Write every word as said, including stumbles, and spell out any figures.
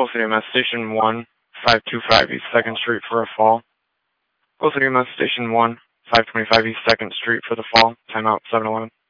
Go City M S Station one, five twenty-five East second Street for a fall. Go City M S Station one, five twenty-five East second Street for the fall. Timeout seven eleven.